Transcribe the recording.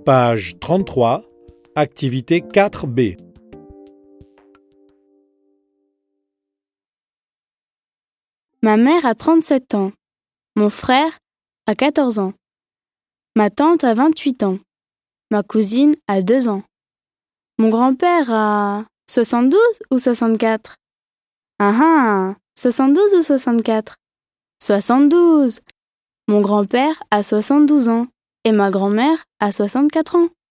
Page 33, activité 4B. Ma mère a 37 ans. Mon frère a 14 ans. Ma tante a 28 ans. Ma cousine a 2 ans. Mon grand-père a 72 ou 64? 72 ou 64? 72. Mon grand-père a 72 ans et ma grand-mère a 64 ans.